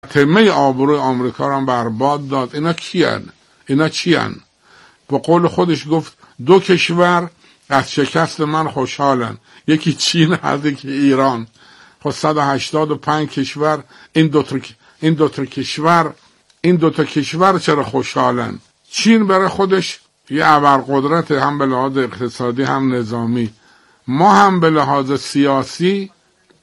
تمه آبروی آمریکا رو هم برباد داد. اینا کیان؟ اینا چیان؟ با قول خودش گفت 2 کشور از شکست من خوشحالن، یکی چین هست یکی ایران. خب 185 کشور این دو تا کشور چرا خوشحالن؟ چین برای خودش یه ابرقدرت، هم به لحاظ اقتصادی هم نظامی. ما هم به لحاظ سیاسی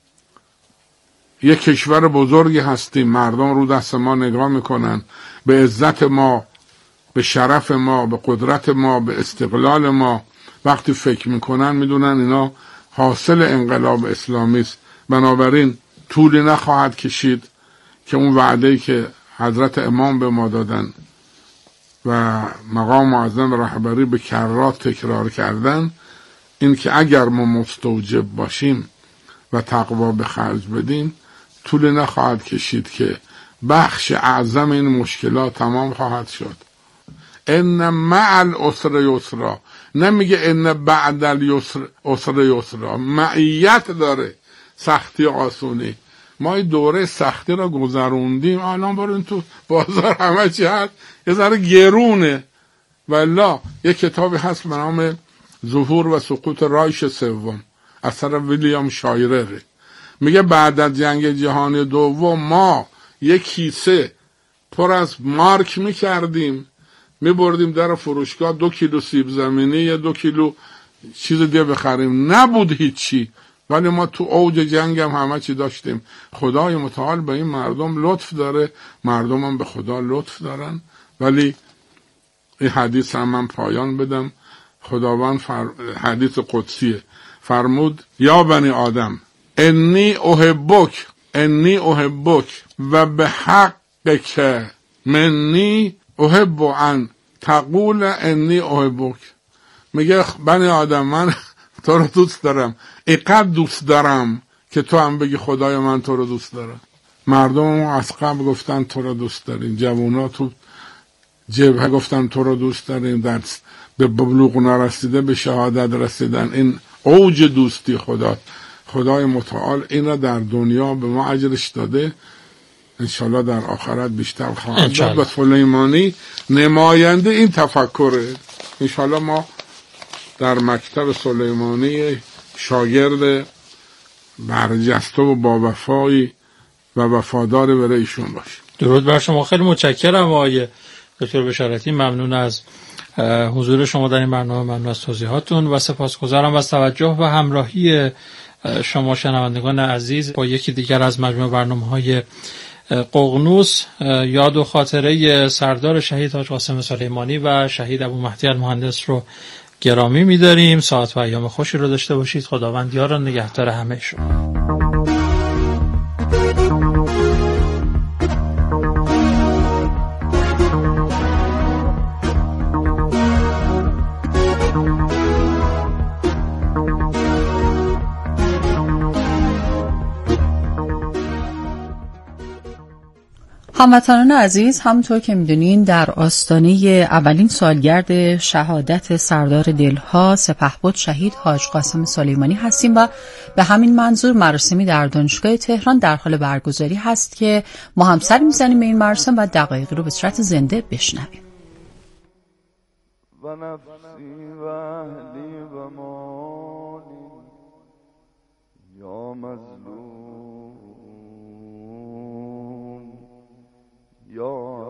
یه کشور بزرگی هستیم. مردم رو دست ما نگاه میکنن، به عزت ما، به شرف ما، به قدرت ما، به استقلال ما وقتی فکر میکنن میدونن اینا حاصل انقلاب اسلامی است. بنابراین طولی نخواهد کشید که اون وعده‌ای که حضرت امام به ما دادن و مقام معظم رهبری به کرات تکرار کردن، این که اگر ما مستوجب باشیم و تقوا به خرج بدیم طول نخواهد کشید که بخش اعظم این مشکلات تمام خواهد شد. ان مع العسر یسرا، نمیگه ان بعد العسر یسرا. معیت داره سختی آسونی. ما این دوره سختی را گذروندیم، الان برین تو بازار همه چی هست یه ذره گرونه. والله یه کتابی هست به نام ظهور و سقوط رایش سوم اثر ویلیام شایرر. میگه بعد از جنگ جهانی دوم ما یک کیسه پر از مارک میکردیم، میبردیم در فروشگاه 2 کیلو سیب زمینی یا 2 کیلو چیز دیگه بخریم، نبود هیچی. ولی ما تو اوج جنگ هم همه چی داشتیم. خدای متعال به این مردم لطف داره، مردم هم به خدا لطف دارن. ولی این حدیث هم من پایان بدم. خداوند حدیث قدسیه، فرمود یا بنی آدم انی احبک و به حقک منی احب ان تقول انی احبک. میگه بنی آدم من تو رو دوست دارم، اینقدر دوست دارم که تو هم بگی خدای من تو رو دوست دارم. مردم از قبل گفتن تو رو دوست داریم، جوونا تو جبهه گفتن تو رو دوست داریم، در به بلوغ نرسیده به شهادت رسیدن. این اوج دوستی خدای متعال این را در دنیا به ما اجرش داده، انشالله در آخرت بیشتر خواهد داد. و سلیمانی نماینده این تفکره. انشالله ما در مکتب سلیمانی شاگرد برجسته و با وفایی و وفادار برای ایشون باشیم. درود بر شما. خیلی متشکرم آقای دکتر بشارتی، ممنون از حضور شما در این برنامه، ممنون از توضیحاتون و سپاسگزارم از توجه و همراهی شما شنوندگان عزیز با یکی دیگر از مجموعه برنامه‌های ققنوس. یاد و خاطره سردار شهید حاج قاسم سلیمانی و شهید ابو مهدی المهندس رو گرامی می‌داریم. ساعت و ایام خوشی رو داشته باشید. خداوند یار و نگهدار همه شما. هموطنان عزیز، همونطور که میدونین در آستانه اولین سالگرد شهادت سردار دلها سپهبد شهید حاج قاسم سلیمانی هستیم و به همین منظور مراسمی در دانشگاه تهران در حال برگزاری هست که ما هم سر میزنیم به این مراسم و دقایقی رو به صورت زنده بشنویم. و نفسی و اهلی و مالی یا مظلوم یا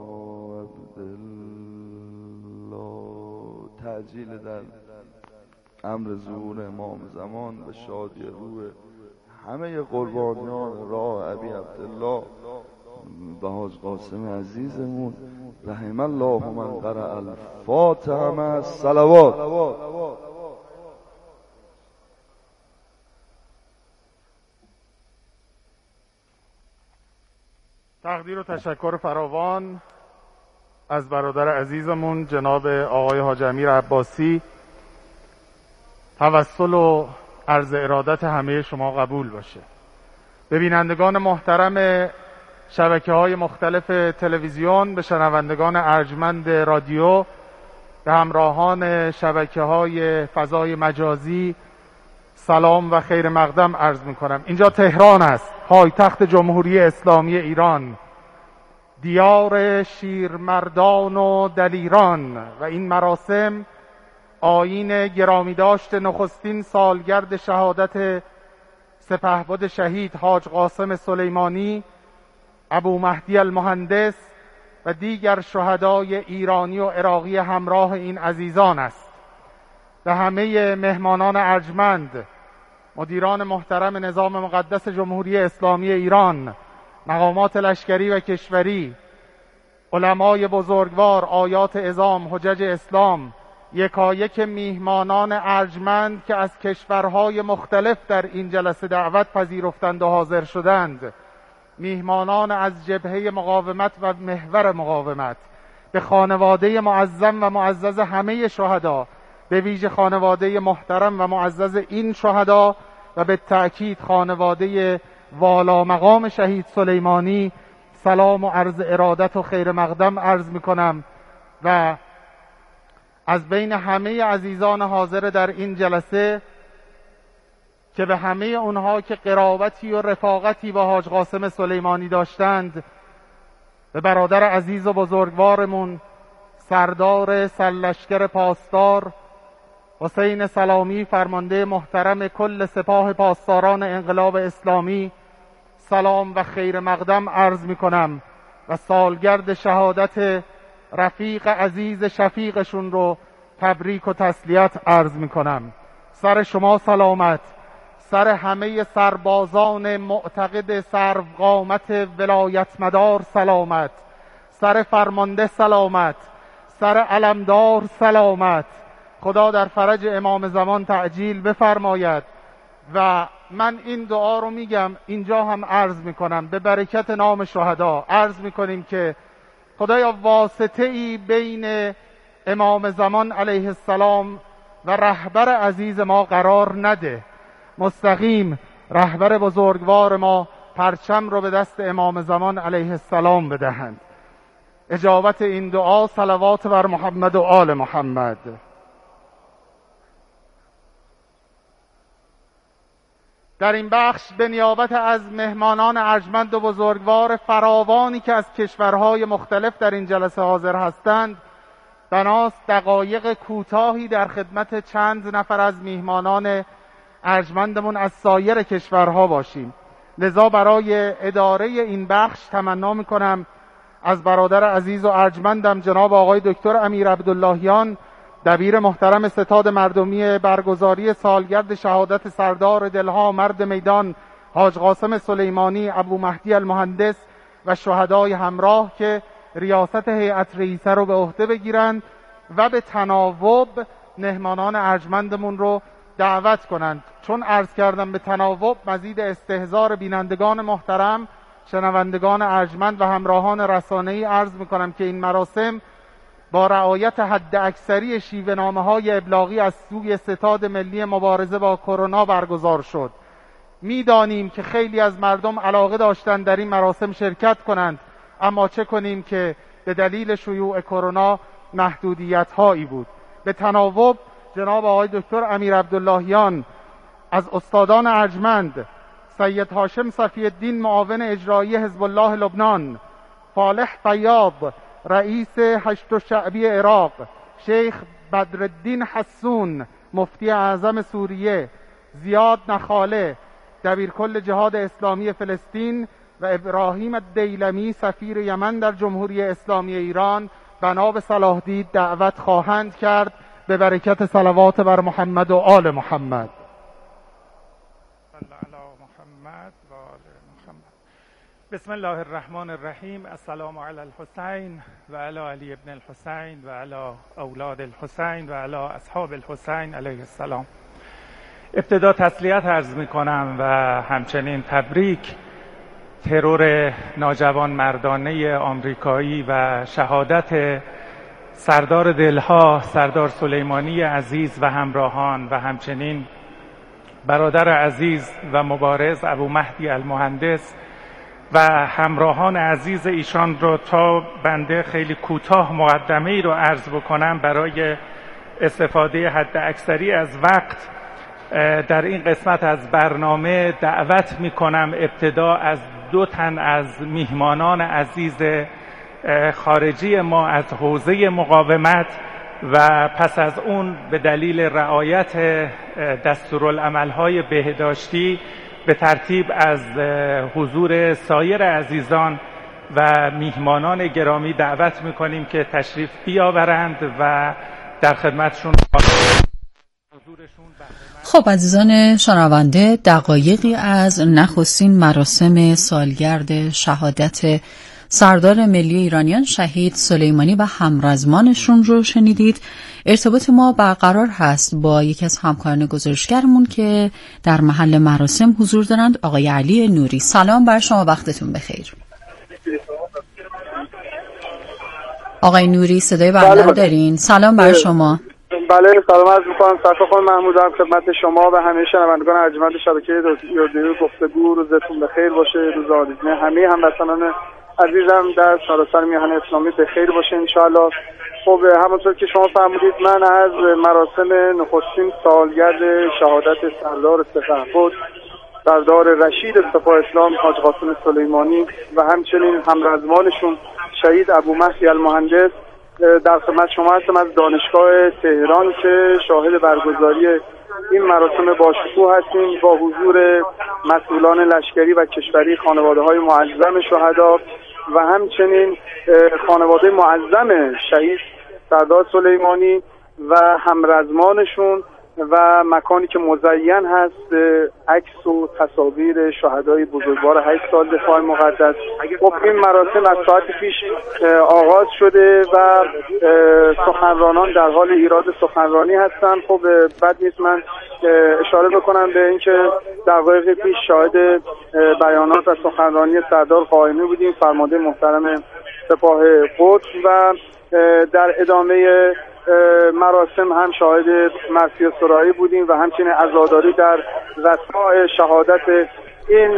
عبدالله، تعجیل در امر ظهور امام زمان و شادی روح همه قربانیان راه ابی عبدالله و حاج قاسم عزیزمون، رحم الله من قرأ الفاتحه مع الصلوات. تقدیر و تشکر فراوان از برادر عزیزمون جناب آقای حاج امیر عباسی. توسل و عرض ارادت همه شما قبول باشه. به بینندگان محترم شبکه‌های مختلف تلویزیون، به شنوندگان ارجمند رادیو، به همراهان شبکه‌های فضای مجازی سلام و خیر مقدم عرض می‌کنم. اینجا تهران است. پایتخت جمهوری اسلامی ایران، دیار شیرمردان و دلیران. و این مراسم آیین گرامی داشت نخستین سالگرد شهادت سپهبد شهید حاج قاسم سلیمانی، ابو مهدی المهندس و دیگر شهدای ایرانی و عراقی همراه این عزیزان است. به همه مهمانان ارجمند، مدیران محترم نظام مقدس جمهوری اسلامی ایران، مقامات لشکری و کشوری، علمای بزرگوار، آیات عظام، حجج اسلام، یکایک میهمانان ارجمند که از کشورهای مختلف در این جلسه دعوت پذیرفتند و حاضر شدند، میهمانان از جبهه مقاومت و محور مقاومت، به خانواده معظم و معزز همه شهدا، به ویژه خانواده محترم و معزز این شهدا و به تأکید خانواده والا مقام شهید سلیمانی، سلام و عرض ارادت و خیر مقدم عرض می کنم. و از بین همه عزیزان حاضر در این جلسه که به همه اونها که قرابتی و رفاقتی با حاج قاسم سلیمانی داشتند، به برادر عزیز و بزرگوارمون سردار سرلشکر پاسدار حسین سلامی، فرمانده محترم کل سپاه پاسداران انقلاب اسلامی، سلام و خیر مقدم عرض می کنم و سالگرد شهادت رفیق عزیز شفیقشون رو تبریک و تسلیت عرض می کنم. سر شما سلامت، سر همه سربازان معتقد سروقامت ولایت مدار سلامت، سر فرمانده سلامت، سر علمدار سلامت. خدا در فرج امام زمان تعجیل بفرماید. و من این دعا رو میگم اینجا هم عرض میکنم، به برکت نام شهدا عرض میکنیم که خدایا واسطه ای بین امام زمان علیه السلام و رهبر عزیز ما قرار نده، مستقیم رهبر بزرگوار ما پرچم رو به دست امام زمان علیه السلام بدهند. اجابت این دعا، صلوات بر محمد و آل محمد. در این بخش به نیابت از مهمانان ارجمند و بزرگوار فراوانی که از کشورهای مختلف در این جلسه حاضر هستند، بناست دقایق کوتاهی در خدمت چند نفر از میهمانان ارجمندمون از سایر کشورها باشیم. لذا برای اداره این بخش تمنا میکنم از برادر عزیز و ارجمندم جناب آقای دکتر امیر عبداللهیان، دبیر محترم ستاد مردمی برگزاری سالگرد شهادت سردار دلها مرد میدان حاج قاسم سلیمانی، ابو مهدی المهندس و شهدای همراه که ریاست هیئت رئیسه رو به عهده بگیرند و به تناوب مهمانان ارجمندمون رو دعوت کنند. چون عرض کردم به تناوب، مزید استحضار بینندگان محترم، شنوندگان ارجمند و همراهان رسانه‌ای عرض میکنم که این مراسم با رعایت حد اکثری شیوه‌نامه‌های ابلاغی از سوی ستاد ملی مبارزه با کرونا برگزار شد. میدانیم که خیلی از مردم علاقه داشتند در این مراسم شرکت کنند، اما چه کنیم که به دلیل شیوع کرونا محدودیت‌هایی بود. به تناوب جناب آقای دکتر امیر عبداللهیان از استادان ارجمند، سید هاشم صفی الدین معاون اجرایی حزب الله لبنان، فالح فیاض رئیس هشت شعبی عراق، شیخ بدرالدین حسون مفتی اعظم سوریه، زیاد نخاله دبیرکل جهاد اسلامی فلسطین و ابراهیم الدیلمی سفیر یمن در جمهوری اسلامی ایران بنا به صلاح دید دعوت خواهند کرد. به برکت صلوات بر محمد و آل محمد. بسم الله الرحمن الرحیم. السلام علی الحسین و علی علی ابن الحسین و علی اولاد الحسین و علی اصحاب الحسین علیه السلام. ابتدا تسلیت عرض می کنم و همچنین تبریک ترور ناجوان مردانه آمریکایی و شهادت سردار دلها سردار سلیمانی عزیز و همراهان و همچنین برادر عزیز و مبارز ابو مهدی المهندس و همراهان عزیز ایشان رو تا بنده خیلی کوتاه مقدمه‌ای رو عرض بکنم برای استفاده حد اکثری از وقت در این قسمت از برنامه دعوت میکنم ابتدا از 2 تن از میهمانان عزیز خارجی ما از حوزه مقاومت و پس از اون به دلیل رعایت دستورالعمل‌های بهداشتی به ترتیب از حضور سایر عزیزان و میهمانان گرامی دعوت میکنیم که تشریف بیاورند و در خدمتشون خب عزیزان شنونده، دقایقی از نخستین مراسم سالگرد شهادت سردار ملی ایرانیان شهید سلیمانی و همرزمانشون رو شنیدید. ارتباط ما برقرار هست با یکی از همکاران گزارشگرمون که در محل مراسم حضور دارند، آقای علی نوری. سلام بر شما، وقتتون بخیر. آقای نوری صدای بنده دارین؟ سلام بر شما. بله سلام عرض می‌کنم. سرکار محمودم خدمت شما و همه شنوندگان ارجمند شبکه رادیو گفتگو. روزتون بخیر باشه، روز آرزوی همه هموطنان عزیزم در سراسر میهن اسلامی بخیر باشه انشاءالله. خب همونطور که شما فرمودید، من از مراسم نخستین سالگرد شهادت سردار سپهبد سردار رشید سپاه اسلام حاج قاسم سلیمانی و همچنین همرزمانشون شهید ابومهدی المهندس در خدمت شما هستم از دانشگاه تهران که شاهد برگزاری این مراسم باشکوه هستیم با حضور مسئولان لشکری و کشوری، خانواده‌های معظم شهدا و همچنین خانواده معظم شهید سردار سلیمانی و همرزمانشون و مکانی که مزین هست عکس و تصاویر شهدای بزرگوار 8 سال دفاع مقدس. خب این مراسم از ساعت پیش آغاز شده و سخنرانان در حال ایراد سخنرانی هستن. خب بد نیست من اشاره بکنم به اینکه دقایق پیش شاهد بیانات و سخنرانی سردار قائمی بودیم، فرمانده محترم سپاه قدس، و در ادامه مراسم هم شاهد مرثیه سرایی بودیم و همچنین عزاداری در رسماء شهادت این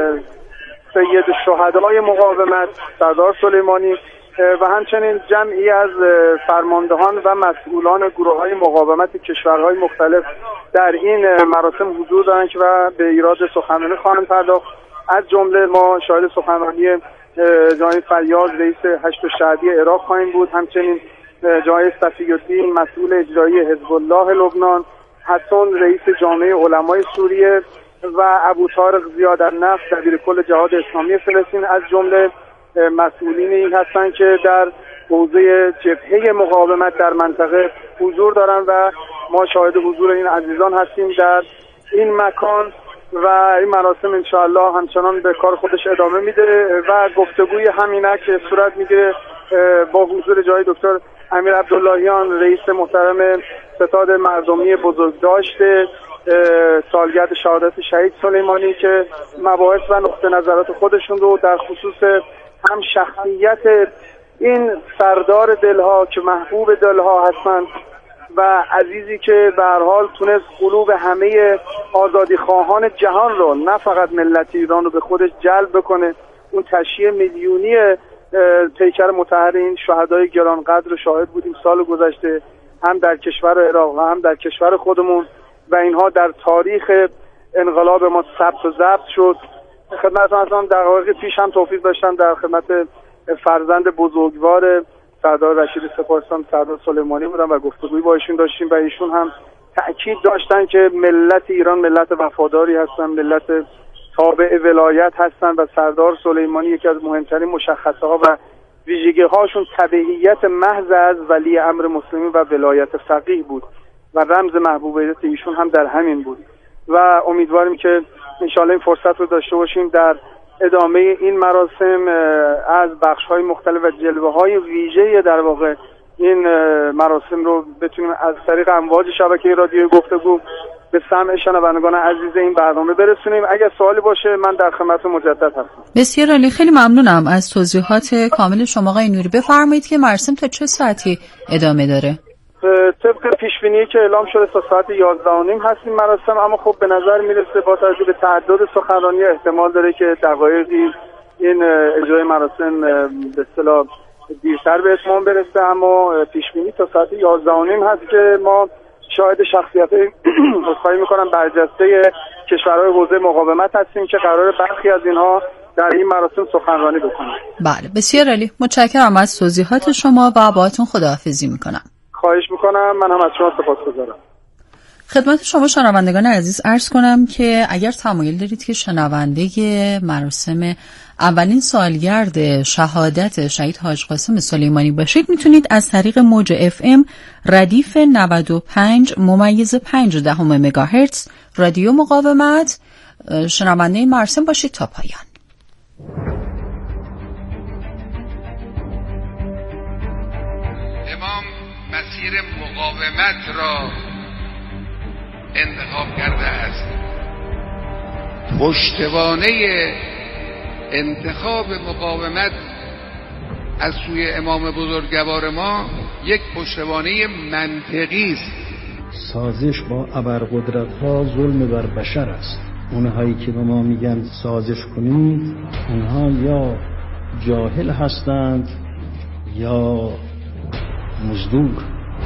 سید شهدای مقاومت سردار سلیمانی و همچنین جمعی از فرماندهان و مسئولان گروه‌های مقاومت کشورهای مختلف در این مراسم حضور دارند و به ایراد سخنرانی خواهند پرداخت. از جمله ما شاهد سخنرانی جناب فیاض رئیس هشت شهدی عراق خواهیم بود، همچنین جای صفی‌الدین مسئول اجرایی حزب الله لبنان، حسن رئیس جامعه علمای سوریه و ابو طارق زیاد النفس دبیر کل جهاد اسلامی فلسطین از جمله مسئولینی هستند که در حوزه جبهه مقاومت در منطقه حضور دارند و ما شاهد حضور این عزیزان هستیم در این مکان و این مراسم انشاءالله همچنان به کار خودش ادامه میده و گفتگوی همینک صورت میگیره با حضور جای دکتر امیر عبداللهیان رئیس محترم ستاد مردمی بزرگداشت سالگرد شهادت شهید سلیمانی که مباحث و نقطه نظرات خودشون رو در خصوص هم شخصیت این سردار دلها که محبوب دلها هستند و عزیزی که به هر حال تونست قلوب همه آزادی خواهان جهان رو، نه فقط ملت ایران رو، به خودش جلب بکنه. اون تشییع میلیونی پیکر مطهر این شهدای گرانقدر شاهد بودیم سال گذشته، هم در کشور عراق و هم در کشور خودمون، و اینها در تاریخ انقلاب ما ثبت و ضبط شد. خدمتتون هستم دقایق پیش هم توفیق داشتم در خدمت فرزند بزرگوار سردار رشید سپاه اسلام سردار سلیمانی بودم و گفتگوی با ایشون داشتیم و ایشون هم تأکید داشتن که ملت ایران ملت وفاداری هستن، ملت تابع ولایت هستن و سردار سلیمانی یکی از مهمترین مشخصه ها و ویژگی هاشون تبعیت محض از ولی امر مسلمین و ولایت فقیه بود و رمز محبوبیت ایشون هم در همین بود و امیدواریم که انشاءالله این فرصت رو داشته باشیم در ادامه این مراسم از بخش‌های مختلف و جلوه‌های ویژه در واقع این مراسم رو بتونیم از طریق امواج شبکه رادیو گفتگو به سمع شنوندگان عزیز این برنامه برسونیم. اگر سوالی باشه من در خدمت مجدد هستم. بسیار عالی، خیلی ممنونم از توضیحات کامل شما آقای نوری. بفرمایید که مراسم تا چه ساعتی ادامه داره؟ طبق پیش‌بینی که اعلام شده تا ساعت 11:30 هست این مراسم، اما خب به نظر میرسه با توجه به تعدد سخنرانی احتمال داره که دقایقی این اجرای مراسم به اصطلاح دیرتر به اتمام برسه، اما پیش‌بینی تا ساعت 11:30 هست که ما شاهد شخصیت اصفایی میکنم برجسته کشورهای حوزه مقاومت هستیم که قرار برخی از اینها در این مراسم سخنرانی بکنم. بله بسیار عالی، متشکرم از توضیحات شما و باهاتون خداحافظی میکنم. خواهش میکنم، من هم از شما سپاسگزارم. خدمت شما شنوندگان عزیز عرض کنم که اگر تمایل دارید که شنونده مراسم اولین سالگرد شهادت شهید حاج قاسم سلیمانی باشید، میتونید از طریق موج FM ردیف 95.5 مگاهرتز رادیو مقاومت شنونده این مراسم باشید تا پایان. امام مسیر مقاومت را انتخاب کرده است. پشتوانه انتخاب مقاومت از سوی امام بزرگوار ما یک پشتوانه منطقی است. سازش با ابرقدرت‌ها ظلم بر بشر است. اونهایی که به ما میگن سازش کنید، اونها یا جاهل هستند یا مزدور.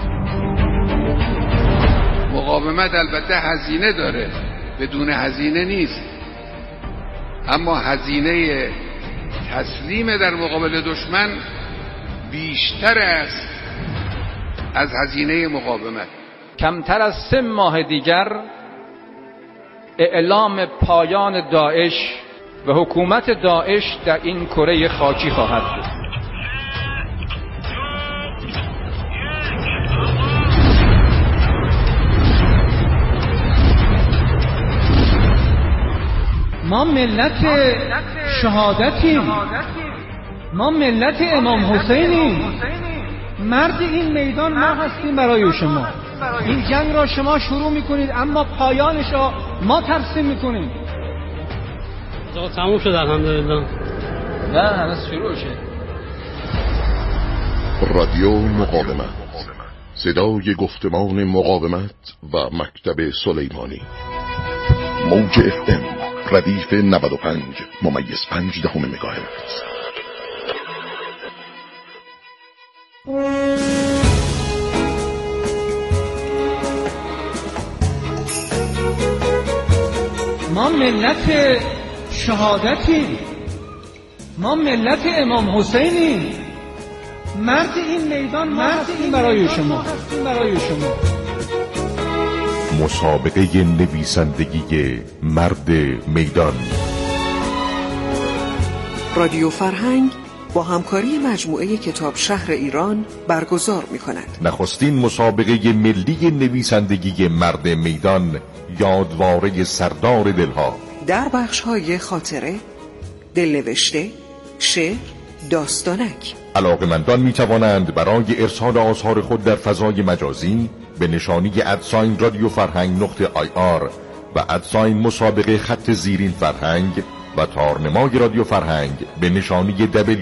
مقاومت البته هزینه داره، بدون هزینه نیست، اما هزینه تسلیم در مقابل دشمن بیشتر است از هزینه مقاومت. کمتر از 3 ماه دیگر اعلام پایان داعش و حکومت داعش در این کره خاکی خواهد بود. ما ملت شهادتیم، ما ملت امام حسینیم، مرد این میدان ما هستیم برای شما. این جنگ را شما شروع میکنید اما پایانش را ما ترسیم میکنیم. تموم شد الحمدلله. نه هنوز شروع شد. رادیو مقاومت، صدای گفتمان مقاومت و مکتب سلیمانی. موج FM ردیف 95.5 مگاهرتز. ما ملت شهادتیم، ما ملت امام حسینیم، مرد این میدان ما هستیم برای شما. مسابقه نویسندگی مرد میدان. رادیو فرهنگ با همکاری مجموعه کتاب شهر ایران برگزار می‌کند. نخستین مسابقه ملی نویسندگی مرد میدان، یادواره سردار دلها، در بخش‌های خاطره، دلنوشته، شعر، داستانک. علاقه‌مندان می‌توانند برای ارسال آثار خود در فضای مجازی به نشانی @ رادیو فرهنگ .ir و @ مسابقه خط زیرین فرهنگ و تارنمای رادیو فرهنگ به نشانی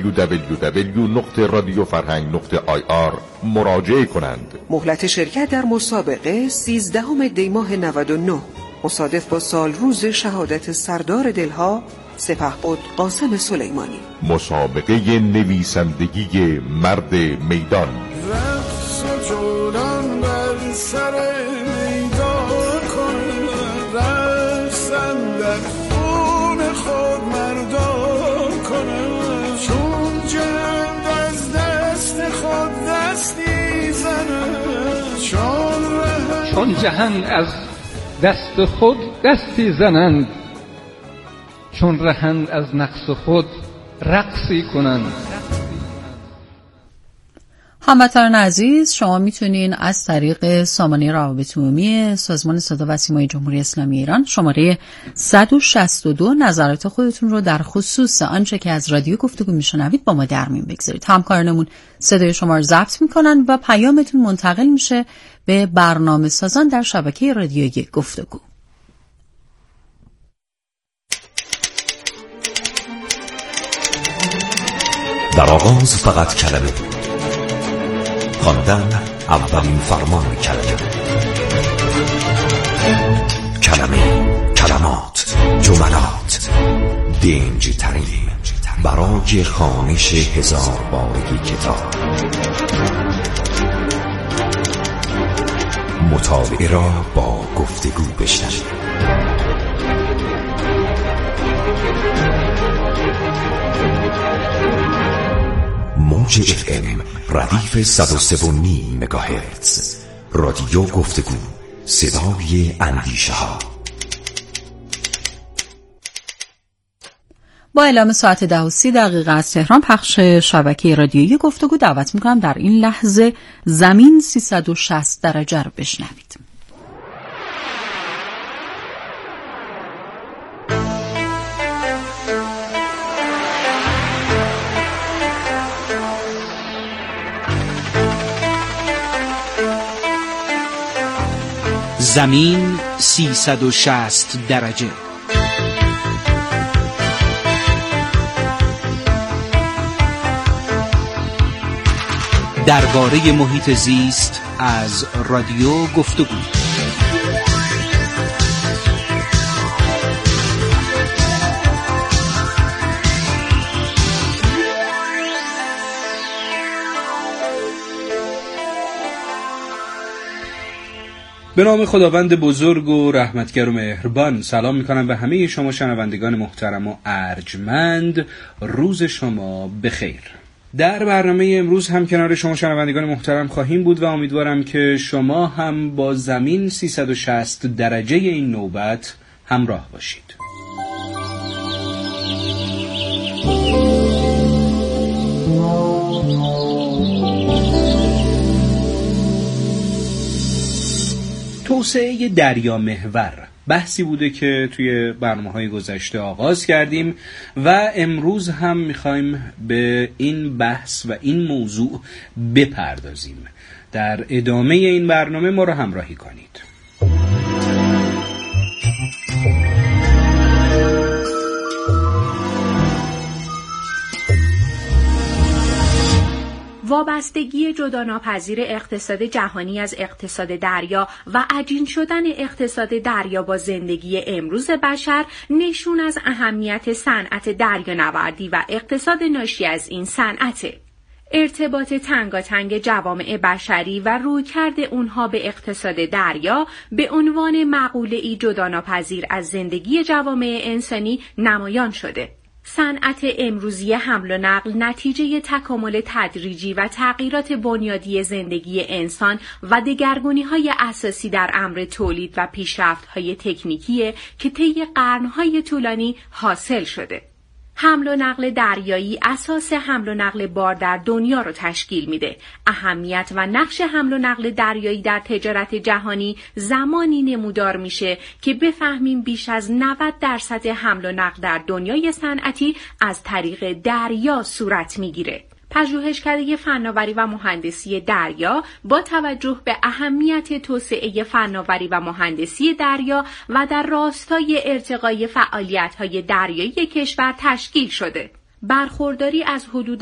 www.radiofarhang.ir مراجعه کنند. مهلت شرکت در مسابقه 13 دی ماه 99 مصادف با سال روز شهادت سردار دلها سپهبد قاسم سلیمانی. مسابقه نویسندگی مرد میدان. رقص جولان بر سر میدان کن، رقصن در خون خود مردان کنم، چون جهند از دست خود دستی زنند، چون جهند از دست خود دستی زنند، چون رهند از نقص خود رقصی کنند. هموطنان عزیز، شما میتونین از طریق سامانه روابط عمومی سازمان صدا و سیمای جمهوری اسلامی ایران شماره 162 نظرات خودتون رو در خصوص آنچه که از رادیو گفتگو میشنوید با ما در میون بگذارید. همکارانمون صدای شما رو ضبط میکنن و پیامتون منتقل میشه به برنامه سازان در شبکه رادیویی گفتگو. در آغاز فقط کلمه، خواندن اولین فرمان کلمه، کلمات، جملات، دنج ترین برای خوانش 1000 بارگی کتاب. مطالعه را با گفتگو بشنوید. موج FM ردیف 103.9 مگاهرتز، رادیو گفتگو، صدای اندیشه ها. با اعلام ساعت 10:30 از تهران پخش شبکه رادیویی گفتگو دعوت میکنم در این لحظه زمین 360 درجه رو بشنوید. زمین 360 درجه. درباره محیط زیست از رادیو گفتگو. به نام خداوند بزرگ و رحمتگر و مهربان، سلام میکنم به همه شما شنوندگان محترم و ارجمند. روز شما بخیر. در برنامه امروز هم کنار شما شنوندگان محترم خواهیم بود و امیدوارم که شما هم با زمین 360 درجه این نوبت همراه باشید. توسعه دریا محور بحثی بوده که توی برنامه‌های گذشته آغاز کردیم و امروز هم می‌خوایم به این بحث و این موضوع بپردازیم. در ادامه این برنامه ما را همراهی کنید. وابستگی جداناپذیر اقتصاد جهانی از اقتصاد دریا و عجین شدن اقتصاد دریا با زندگی امروز بشر نشون از اهمیت صنعت دریانوردی و اقتصاد ناشی از این صنعته. ارتباط تنگاتنگ جوامع بشری و رویکرد اونها به اقتصاد دریا به عنوان مقوله‌ای جداناپذیر از زندگی جوامع انسانی نمایان شده. صنعت امروزی حمل و نقل نتیجه تکامل تدریجی و تغییرات بنیادی زندگی انسان و دگرگونی‌های اساسی در امر تولید و پیشرفت‌های تکنیکیه که طی قرن‌های طولانی حاصل شده. حمل و نقل دریایی اساس حمل و نقل بار در دنیا رو تشکیل میده. اهمیت و نقش حمل و نقل دریایی در تجارت جهانی زمانی نمودار میشه که بفهمیم بیش از 90% حمل و نقل در دنیای صنعتی از طریق دریا صورت میگیره. پژوهشکده فناوری و مهندسی دریا با توجه به اهمیت توسعه فناوری و مهندسی دریا و در راستای ارتقای فعالیت‌های دریایی کشور تشکیل شده. برخورداری از حدود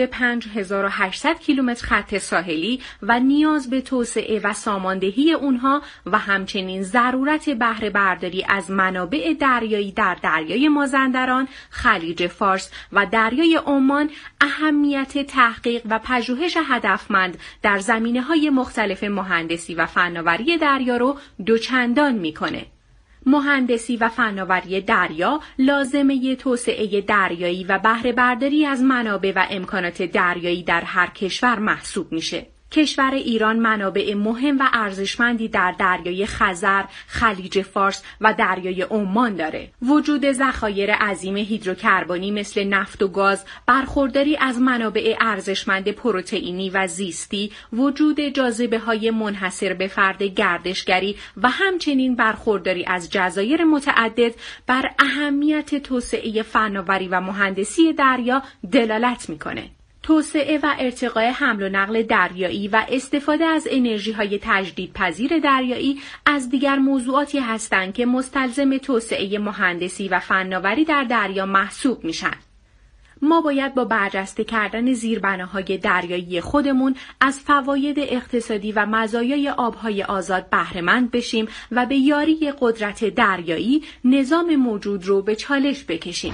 5800 کیلومتر خط ساحلی و نیاز به توسعه و ساماندهی اونها و همچنین ضرورت بهره برداری از منابع دریایی در دریای مازندران، خلیج فارس و دریای عمان اهمیت تحقیق و پژوهش هدفمند در زمینه‌های مختلف مهندسی و فناوری دریا رو دوچندان می‌کنه. مهندسی و فناوری دریا لازمه توسعه دریایی و بهره برداری از منابع و امکانات دریایی در هر کشور محسوب میشه. کشور ایران منابع مهم و ارزشمندی در دریای خزر، خلیج فارس و دریای عمان داره. وجود ذخایر عظیم هیدروکربنی مثل نفت و گاز، برخورداری از منابع ارزشمند پروتئینی و زیستی، وجود جاذبه‌های منحصر به فرد گردشگری و همچنین برخورداری از جزایر متعدد بر اهمیت توسعه فناوری و مهندسی دریا دلالت میکنه. توسعه و ارتقای حمل و نقل دریایی و استفاده از انرژی‌های تجدیدپذیر دریایی از دیگر موضوعاتی هستند که مستلزم توسعه مهندسی و فناوری در دریا محسوب میشن. ما باید با برجسته کردن زیربناهای دریایی خودمون از فواید اقتصادی و مزایای آبهای آزاد بهره‌مند بشیم و به یاری قدرت دریایی نظام موجود رو به چالش بکشیم.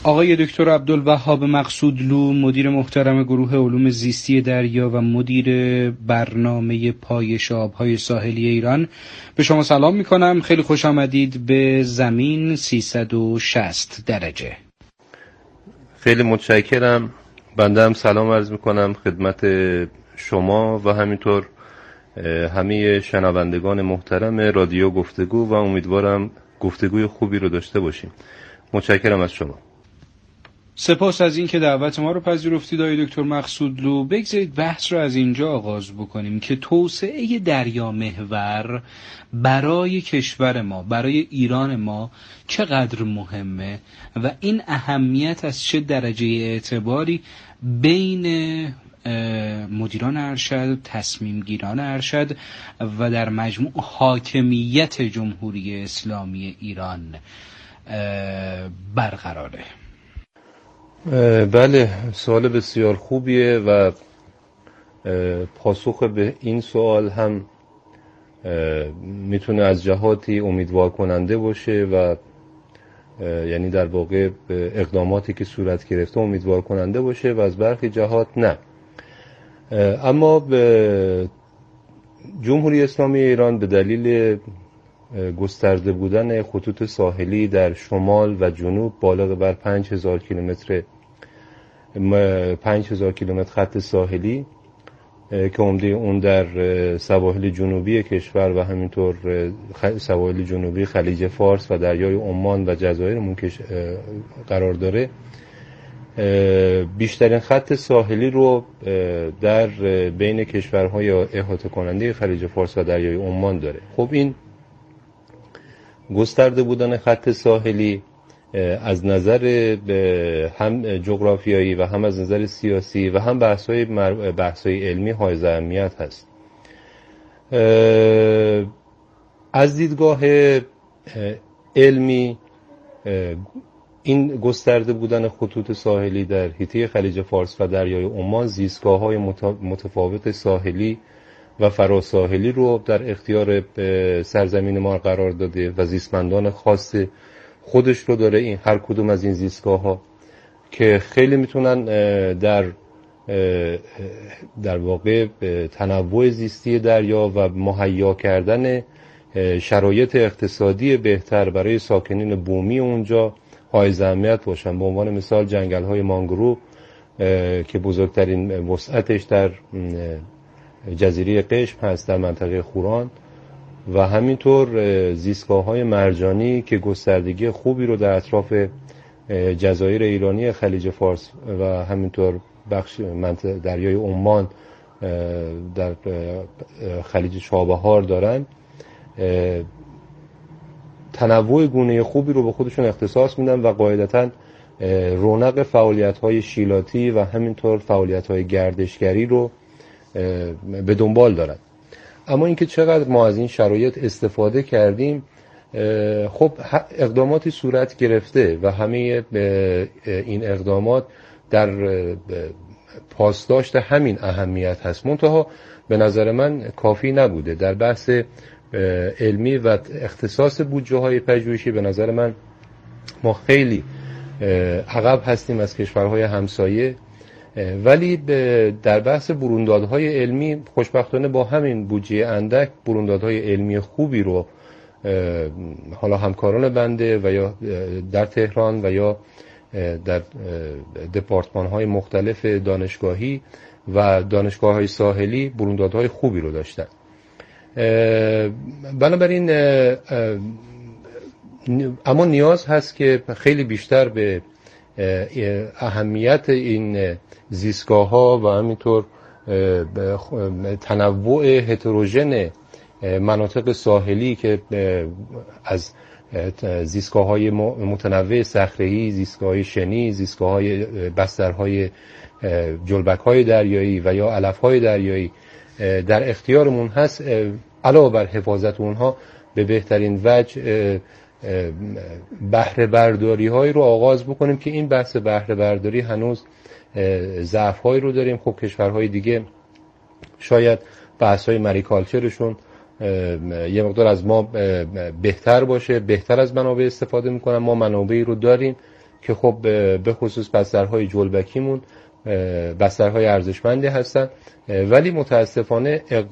آقای دکتر عبدالوهاب مقصودلو، مدیر محترم گروه علوم زیستی دریا و مدیر برنامه پایش آبهای ساحلی ایران، به شما سلام میکنم. خیلی خوش آمدید به زمین 360 درجه. خیلی متشکرم. بنده هم سلام عرض میکنم خدمت شما و همینطور همه شنوندگان محترم رادیو گفتگو و امیدوارم گفتگوی خوبی رو داشته باشیم. متشکرم از شما. سپاس از این که دعوت ما رو پذیرفتید آقای دکتر مقصودلو. بگذارید بحث رو از اینجا آغاز بکنیم که توسعه دریا محور برای کشور ما، برای ایران ما چقدر مهمه و این اهمیت از چه درجه اعتباری بین مدیران ارشد، تصمیم گیران ارشد و در مجموع حاکمیت جمهوری اسلامی ایران برقراره. بله، سوال بسیار خوبیه و پاسخ به این سوال هم میتونه از جهاتی امیدوار کننده باشه و یعنی در واقع اقداماتی که صورت گرفته امیدوار کننده باشه و از برخی جهات نه. اما جمهوری اسلامی ایران به دلیل گسترده بودن خطوط ساحلی در شمال و جنوب بالغ بر 5000 کیلومتر خط ساحلی که عمده اون در سواحل جنوبی کشور و همینطور سواحل جنوبی خلیج فارس و دریای عمان و جزایرمون قرار داره، بیشترین خط ساحلی رو در بین کشورهای احاطه کننده خلیج فارس و دریای عمان داره. خب این گسترده بودن خط ساحلی از نظر هم جغرافیایی و هم از نظر سیاسی و هم بحث‌های علمی حائز اهمیت هست. از دیدگاه علمی این گسترده بودن خطوط ساحلی در حیطه خلیج فارس و دریای عمان زیستگاه‌های متفاوت ساحلی و فراساحلی رو در اختیار سرزمین ما قرار داده و زیستمندان خاص خودش رو داره. این هر کدوم از این زیستگاه‌ها که خیلی میتونن در واقع تنوع زیستی دریا و مهیا کردن شرایط اقتصادی بهتر برای ساکنین بومی اونجا حائز اهمیت باشن. به عنوان مثال جنگل‌های مانگروو که بزرگترین وسعتش در جزیره قشم هست در منطقه خوران و همینطور زیستگاه‌های مرجانی که گستردگی خوبی رو در اطراف جزایر ایرانی خلیج فارس و همینطور بخش دریای عمان در خلیج چابهار دارن، تنوع گونه خوبی رو به خودشون اختصاص میدن و قاعدتاً رونق فعالیت‌های شیلاتی و همینطور فعالیت‌های گردشگری رو به دنبال دارن. اما اینکه چقدر ما از این شرایط استفاده کردیم، خب اقداماتی صورت گرفته و همه این اقدامات در پاسداشت همین اهمیت هست. منتها به نظر من کافی نبوده. در بحث علمی و اختصاص بودجه های پژوهشی به نظر من ما خیلی عقب هستیم از کشورهای همسایه، ولی در بحث بروندادهای علمی خوشبختانه با همین بودجه اندک بروندادهای علمی خوبی رو حالا همکاران بنده و یا در تهران و یا در دپارتمان‌های مختلف دانشگاهی و دانشگاه‌های ساحلی بروندادهای خوبی رو داشتن. بنابراین اما نیاز هست که خیلی بیشتر به اهمیت این زیستگاه‌ها و همینطور تنوع هتروژن مناطق ساحلی که از زیستگاه‌های متنوع صخره‌ای، زیستگاه‌های شنی، زیستگاه‌های بسترهای جلبک‌های دریایی و یا علف‌های دریایی در اختیارمون هست، علاوه بر حفاظت اونها به بهترین وجه بهره برداری های رو آغاز بکنیم که این بحث بهره برداری هنوز ضعف هایی رو داریم. خب کشورهای دیگه شاید بحث های مریکالچرشون یه مقدار از ما بهتر باشه، بهتر از منابع استفاده میکنن. ما منابعی رو داریم که خب به خصوص بسترهای جلبکیمون بسترهای ارزشمندی هستن، ولی متاسفانه